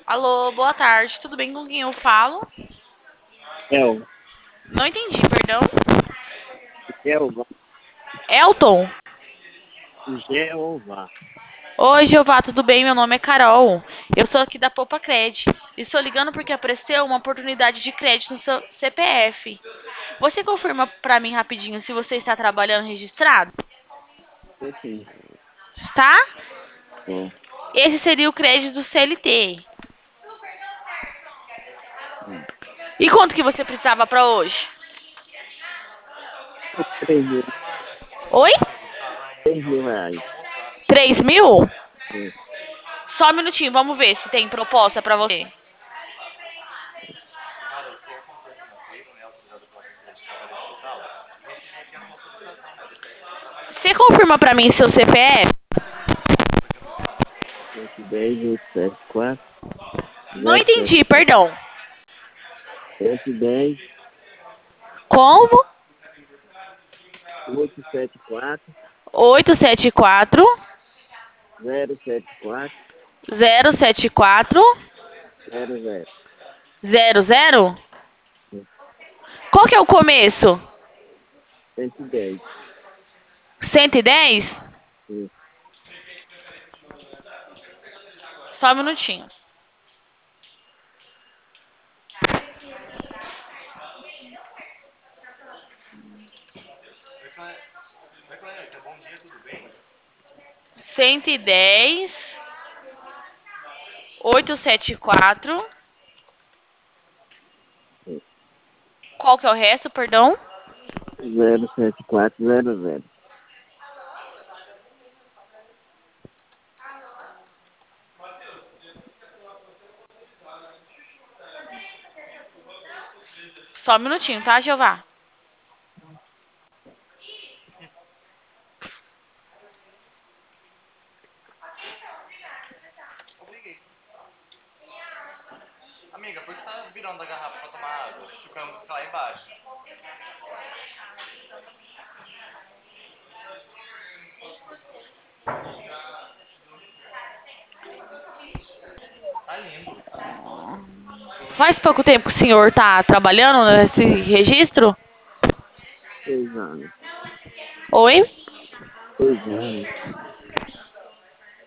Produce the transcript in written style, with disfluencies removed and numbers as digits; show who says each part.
Speaker 1: Alô, boa tarde. Tudo bem com quem eu falo?
Speaker 2: El,
Speaker 1: Não entendi, perdão.
Speaker 2: Jeová,
Speaker 1: Elton.
Speaker 2: Jeová.
Speaker 1: Oi, Jeová, tudo bem? Meu nome é Carol. Eu sou aqui da Poupa Cred. Estou ligando porque apareceu uma oportunidade de crédito no seu CPF. Você confirma pra mim rapidinho se você está trabalhando registrado?
Speaker 2: Tô sim,
Speaker 1: Está?
Speaker 2: tô.
Speaker 1: Esse seria o crédito do CLT.
Speaker 2: Hum.
Speaker 1: E quanto que você precisava pra hoje?
Speaker 2: 3 mil,
Speaker 1: Oi?
Speaker 2: 3 mil reais.
Speaker 1: 3.000?
Speaker 2: Sim,
Speaker 1: Só um minutinho, vamos ver se tem proposta pra você. Você confirma pra mim seu CPF?
Speaker 2: 110, 874,
Speaker 1: Não entendi,
Speaker 2: 074.
Speaker 1: perdão.
Speaker 2: 110,
Speaker 1: Como?
Speaker 2: 874,
Speaker 1: 874
Speaker 2: 074,
Speaker 1: 074
Speaker 2: 00.
Speaker 1: 00?
Speaker 2: Sim,
Speaker 1: Qual que é o começo?
Speaker 2: 110.
Speaker 1: 110?
Speaker 2: Sim.
Speaker 1: Só um minutinho. Cento e dez 874.
Speaker 2: Sim.
Speaker 1: Qual que é o resto, perdão?
Speaker 2: 074, 00.
Speaker 1: Só um minutinho, tá, Jeová? Amiga, por que você tá virando a garrafa pra tomar água? Acho que a música lá embaixo. Tá lindo. Faz pouco tempo que o senhor tá trabalhando nesse registro?
Speaker 2: 6 anos.
Speaker 1: Oi?
Speaker 2: 6 anos.